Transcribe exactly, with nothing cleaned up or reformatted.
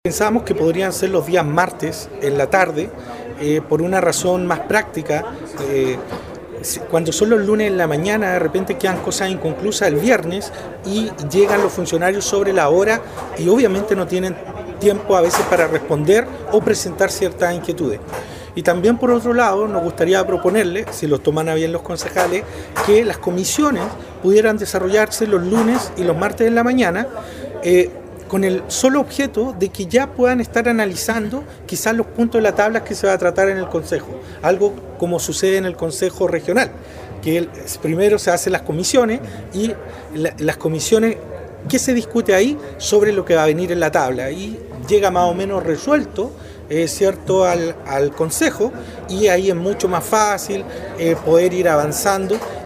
Pensábamos que podrían ser los días martes en la tarde, eh, por una razón más práctica. Eh, cuando son los lunes en la mañana, de repente quedan cosas inconclusas el viernes y llegan los funcionarios sobre la hora y obviamente no tienen tiempo a veces para responder o presentar ciertas inquietudes. Y también, por otro lado, nos gustaría proponerle, si los toman a bien los concejales, que las comisiones pudieran desarrollarse los lunes y los martes en la mañana, eh, con el solo objeto de que ya puedan estar analizando quizás los puntos de la tabla que se va a tratar en el Consejo, algo como sucede en el Consejo Regional, que el, primero se hacen las comisiones y la, las comisiones, ¿qué se discute ahí? Sobre lo que va a venir en la tabla y llega más o menos resuelto, eh, cierto, al, al Consejo, y ahí es mucho más fácil eh, poder ir avanzando.